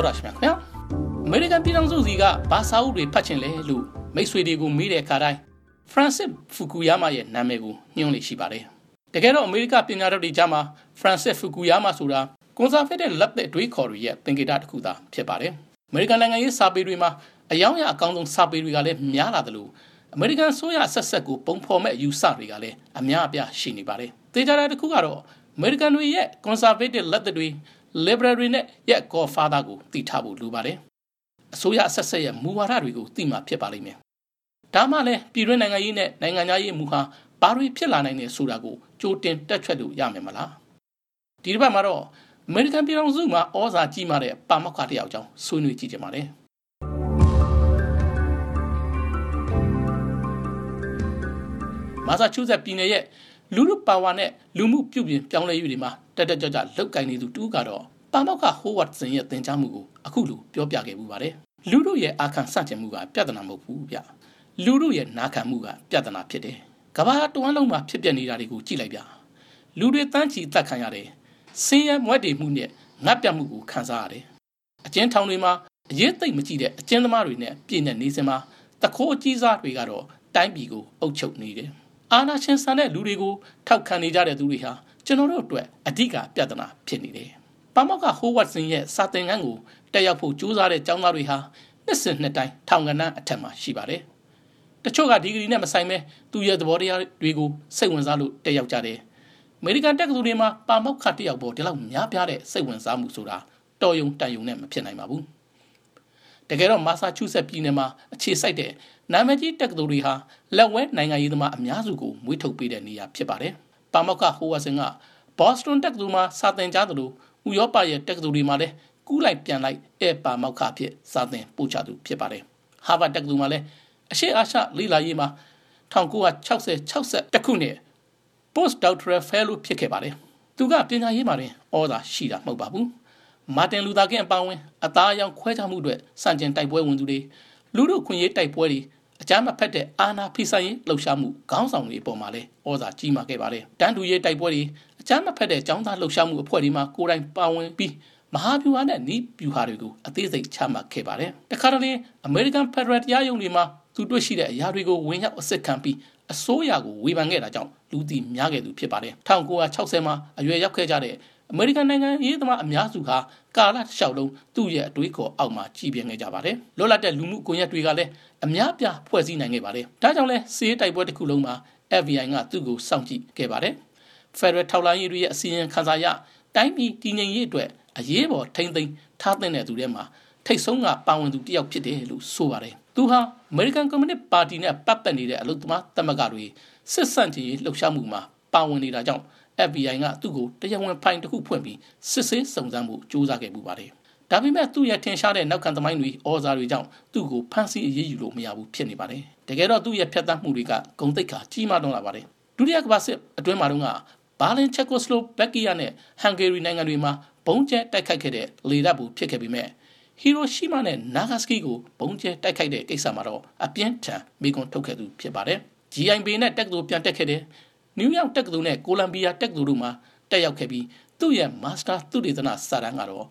တော်ရရှိမြခင်ဗျာအမေရိကန်ပြည်ထောင်စုစီကဘာစာအုပ်တွေဖတ်ချင်လဲလို့မိတ်ဆွေတွေကိုမေးတဲ့အခါတိုင်း Francis Fukuyama ရဲ့နာမည်ကိုညွှန်းလေရှိပါတယ်တကယ်တော့အမေရိကပညာတော်တွေကြားမှာ Francis Fukuyama ဆိုတာကွန်ဆာဗေးတစ်လက်သက်တွေးခေါ်တွေရဲ့သင်္ကေတတစ်ခုသာဖြစ်ပါတယ်အမေရိကန်နိုင်ငံရေးစာပေတွေမှာအယောင်ရအကောင်းဆုံးစာပေတွေကလည်းများလာတယ်လို့အမေရိကန်ဆိုရဆက်ဆက်ကိုပုံဖော်မဲ့ယူဆတွေကလည်းအများအပြားရှိနေပါတယ်သေချာတဲ့တစ်ခုကတော့အမေရိကန်တွေရဲ့ကွန်ဆာဗေးတစ်လက်သက်တွေ liberal တွေနဲ့ရဲ့ godfather ကိုသိထားဖို့လိုပါတယ်အစိုးရဆက်ဆက်ရဲ့မူဝါဒတွေကိုသိမှဖြစ်ပါလိမ့်မယ်ဒါမှလည်းပြည်တွင်းနိုင်ငံရေးနဲ့နိုင်ငံခြားရေးမူဟာဘာတွေဖြစ်လာနိုင်တယ်ဆိုတာကိုကြိုတင်တက်ထွက်လို့ရမယ်မလားဒီတစ်ပတ်မှာတော့အမေရိကန်ပြည်ထောင်စုမှာဩဇာကြီးမားတဲ့ပါမောက္ခတစ်ယောက်ကြောင့်ဆွေးနွေးကြည့်ကြပါမယ်မာဆာချူးဆက်ပြည်နယ်ရဲ့လူမှုပါဝါနဲ့လူမှုပြုပြင်ပြောင်းလဲရေးတွေမှာတက်တက်ကြွကြွလှုပ်ကိုင်နေသူတူကတော့ပါမောက္ခဟိုဝတ်ဆင်ရဲ့သင်ကြားမှုကိုအခုလိုပြောပြခဲ့မှုပါတယ်လူတို့ရဲ့အာခံစန့်ကျင်မှုကပြဿနာမဟုတ်ဘူးဗျလူတို့ရဲ့နာခံမှုကပြဿနာဖြစ်တယ်ကမ္ဘာတဝန်းလုံးမှာဖြစ်ပျက်နေတာတွေကိုကြည့်လိုက်ဗျလူတွေတန်းချီသက်ခံရတယ်ဆင်းရဲမွဲတေမှုနဲ့ငတ်ပြတ်မှုကိုခံစားရတယ်အကျဉ်းထောင်တွေမှာအရေးသိမ့်မကြည့်တဲ့အကျဉ်းသမားတွေနဲ့ပြည်နယ်နေစင်မှာတခိုးအကြီးစားတွေကတော့တိုင်းပြည်ကိုအုပ်ချုပ်နေတယ်အာဏာရှင်ဆန်တဲ့လူတွေကိုထောက်ခံနေကြတဲ့သူတွေဟာကျွန်တော်တို့အတွက်အဓိကပြဿနာဖြစ်နေတယ်ပါမောက္ခဟိုဝတ်ဆင်ရဲ့စာသင်ခန်းကိုတက်ရောက်ဖို့ကြိုးစားတဲ့ကျောင်းသားတွေဟာနှစ်စဉ်နှစ်တိုင်းထောင်ကဏ္ဍအထက်မှာရှိပါတယ်တချို့ကဒီဂရီနဲ့မဆိုင်ပဲသူရဲ့သဘောတရားတွေကိုစိတ်ဝင်စားလို့တက်ရောက်ကြတယ်အမေရိကန်တက္ကသိုလ်တွေမှာပါမောက္ခတစ်ယောက်ပေါ်ဒီလောက်များပြားတဲ့စိတ်ဝင်စားမှုဆိုတာတော်ယုံတန်ယုံနဲ့မဖြစ်နိုင်ပါဘူးတကယ်တော့မာဆာချူးဆက်ပြည်နယ်မှာအခြေစိုက်တဲ့နာမည်ကြီးတက္ကသိုလ်တွေဟာလက်ဝဲနိုင်ငံရေးသမားအများစုကိုမွေးထုတ်ပေးတဲ့နေရာဖြစ်ပါတယ်ပါမောက္ခဟိုဝါဆင်ကဘော့စတွန်တက္ကသိုလ်မှာစာသင်ကြားသလိုဥရောပရဲ့တက္ကသိုလ်တွေမှာလည်းကူးလိုက်ပြန်လိုက်ပါမောက္ခအဖြစ်စာသင်ပို့ချသူဖြစ်ပါတယ်ဟာဗတ်တက္ကသိုလ်မှာလည်းအရှေ့အာရှလေ့လာရေးမှာ1960-60ခုနှစ် post doctoral fellow ဖြစ်ခဲ့ပါတယ်သူကပညာရေးမှာဩဇာရှိတာမဟုတ်ပါဘူးမာတင်လူသာကင်အပါဝင်အသားအရောင်ခွဲခြားမှုတွေစန့်ကျင်တိုက်ပွဲဝင်သူတွေလူတို့ခွင့်ရေးတိုက်ပွဲတွေအကြမ်းမဖက်တဲ့အာဏာဖိဆိုင်ရေးလှုပ်ရှားမှုခေါင်းဆောင်တွေအပေါ်မှာလည်းဩဇာကြီးမားခဲ့ပါတယ်တန်းတူရေးတိုက်ပွဲတွေအကြမ်းမဖက်တဲ့ចောင်းသားလှုပ်ရှားမှုအဖွဲ့တွေမှာကိုယ်တိုင်ပါဝင်ပြီးမဟာဗျူဟာနဲ့နီးဗျူဟာတွေကိုအသေးစိတ်ချမှတ်ခဲ့ပါတယ်တခါတလေအမေရိကန်ဖက်ဒရယ်တရားရုံးတွေမှာသူတွေ့ရှိတဲ့အရာတွေကိုဝင်ရောက်အစစ်ခံပြီးအစိုးရကိုဝေဖန်ခဲ့တာကြောင့်လူသိများခဲ့သူဖြစ်ပါတယ်1960မှာအရွယ်ရောက်ခဲ့ကြတဲ့အမေရိကန်နိုင်ငံရေးသမားအများစုဟာကာလတစ်လျှောက်လုံးသူ့ရဲ့အတွေးခေါ်အောက်မှာကြီးပြင်းခဲ့ကြပါတယ်လွတ်လပ်တဲ့လူမှုကွန်ရက်တွေကလည်းအများပြားဖွဲ့စည်းနိုင်ခဲ့ပါတယ်ဒါကြောင့်လဲစီးရေးတိုက်ပွဲတစ်ခုလုံးမှာ FBI ကသူ့ကိုစောင့်ကြည့်ခဲ့ပါတယ်ဖက်ဒရယ်ထောက်လှမ်းရေးတွေရဲ့အစီရင်ခံစာရတိုင်းပြည်တည်ငြိမ်ရေးအတွက်အရေးပေါ်ထိမ့်သိမ်းထားတဲ့သူတွေမှာထိတ်ဆုံးကပါဝင်သူတစ်ယောက်ဖြစ်တယ်လို့ဆိုပါတယ်သူဟာ American Communist Party နဲ့ပတ်သက်နေတဲ့အလုပ်သမားသမဂ္ဂတွေစစ်ဆန့်ကျင်ရေးလှုပ်ရှားမှုမှာပါဝင်နေတာကြောင့် FBI ကသူ့ကိုတရားဝင်ဖိုင်တစ်ခုဖွင့်ပြီးစစ်ဆေးစုံစမ်းမှုစူးစမ်းခဲ့မှုပါတယ်ဒါပေမဲ့သူ့ရဲ့ထင်ရှားတဲ့နောက်ခံသမိုင်းတွေဩဇာတွေကြောင့်သူ့ကိုဖမ်းဆီးအရေးယူလို့မရဘူးဖြစ်နေပါတယ်တကယ်တော့သူ့ရဲ့ဖျက်ဆီးမှုတွေကဂုဏ်သိက္ခာကြီးမားတော့လာပါတယ်ဒုတိယကမ္ဘာစစ်အတွင်းမှာတော့ဘာလင်ချက်ကိုစလိုဗက်ကီးယားနဲ့ဟန်ဂေရီနိုင်ငံတွေမှာဘုံကျဲတိုက်ခိုက်ခဲ့တဲ့လေတပ်ဘူးဖြစ်ခဲ့ပြီးမဲ့ဟီရိုရှီမာနဲ့နာဂါစကီကိုဘုံကျဲတိုက်ခိုက်တဲ့ကိစ္စမှာတော့အပြင်းထန်မိကွန်းထုတ်ခဲ့သူဖြစ်ပါတယ် GIB နဲ့တက္ကသိုလ်ပြန်တက်ခဲ့တဲ့နယူးယောက်တက္ကသိုလ်နဲ့ကိုလံဘီယာတက္ကသိုလ်တို့မှာတက်ရောက်ခဲ့ပြီးသူ့ရဲ့မာစတာသုတေသနစာတမ်းကတော့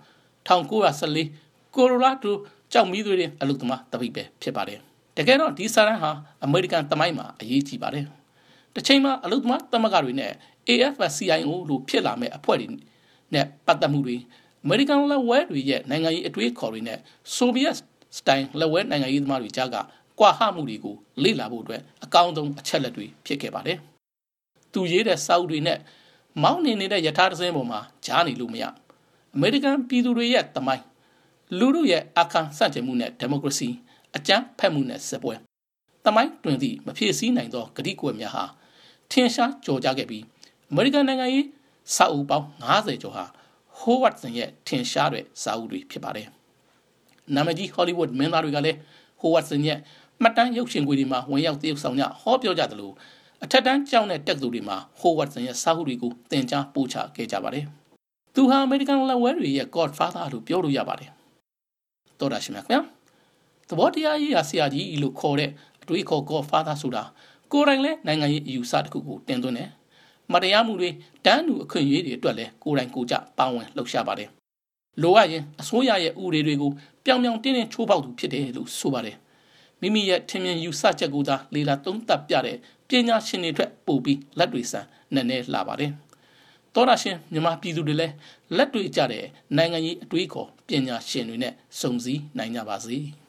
1914ကိုလိုရာဒိုကြောက်မီးသွေးအလုသမားတပိတ်ပဲဖြစ်ပါတယ်တကယ်တော့ဒီစာတမ်းဟာအမေရိကန်သမိုင်းမှာအရေးကြီးပါတယ်တစ်ချိန်မှာအလုသမားသမဂ္ဂတွေနဲ့ AFL-CIO လို့ဖြစ်လာမဲ့အဖွဲ့တွေနဲ့ပတ်သက်မှုတွေအမေရိကန်လက်ဝဲတွေရဲ့နိုင်ငံရေးအတွေးခေါ်တွေနဲ့ဆိုဗီယက်စတိုင်လက်ဝဲနိုင်ငံရေးသမားတွေကြားကကွာဟမှုတွေကိုလေ့လာဖို့အတွက်အကောင်းဆုံးအချက်လက်တွေဖြစ်ခဲ့ပါတယ်သူရေးတဲ့စာအုပ်တွေနဲ့မောင်းနေတဲ့ယထာသစင်းပေါ်မှာကြားနေလို့မရအမေရိကန်ပြည်သူတွေရဲ့သမိုင်းလူတို့ရဲ့အခမ်းစန့်ကျင်မှုနဲ့ဒီမိုကရေစီအကြမ်းဖက်မှုနဲ့စစ်ပွဲသမိုင်းတွင်သည့်မဖြည့်ဆည်းနိုင်သောဂတိကွယ်များဟာထင်ရှားကြော်ကြားခဲ့ပြီးအမေရိကန်နိုင်ငံရေးစာအုပ်ပေါင်း90ကျော်ဟာဟိုဝတ်ဆင်ရဲ့ထင်ရှားတဲ့စာအုပ်တွေဖြစ်ပါတယ်နာမည်ကြီးဟောလိဝုဒ်မင်းသားတွေကလည်းဟိုဝတ်ဆင်ရဲ့မှတ်တမ်းရုပ်ရှင်ကွေတွေမှာဝင်ရောက်တရုပ်ဆောင်ကြဟောပြောကြသလိုအထက်တန်းကျောင်းတဲ့တက္ကသိုလ်တွေမှာဟိုဝတ်ဆင်ရဲ့စာအုပ်တွေကိုသင်ကြားပို့ချခဲ့ကြပါတယ်သူဟာအမေရိကန်လက်ဝဲတွေရဲ့ Godfather လို့ပြောလို့ရပါတယ်တော်တာရှင်များခင်ဗျာသဘောတရားရေးရာဆရာကြီးလို့ခေါ်တဲ့အတွေးခေါ် Godfather ဆိုတာကိုယ်တိုင်လဲနိုင်ငံရေးအယူဆတစ်ခုကိုတင်သွင်းတယ်မတရားမှုတွေတန်းတူအခွင့်အရေးတွေအတွက်လဲကိုယ်တိုင်ကိုယ်ကြပါဝင်လှုပ်ရှားပါတယ်လိုအပ်ရင်အစိုးရရဲ့ဥပဒေတွေကိုပြောင်ပြောင်တင်းတင်းချိုးဖောက်သူဖြစ်တယ်လို့ဆိုပါတယ်မိမိရဲ့ထင်မြင်ယူဆချက်ကိုသာလေလာသုံးသပ်ပြတဲ့ပညာရှင်တွေအတွက်ပို့ပြီးလက်တွေဆန်နည်းနည်းလာပါတယ်သောတာရှင်မြန်မာပြည်သူတွေလည်းလက်တွေ့ကြတဲ့နိုင်ငံရေးအတွေးခေါ်ပညာရှင်တွေနဲ့စုံစည်းနိုင်ကြပါစေ။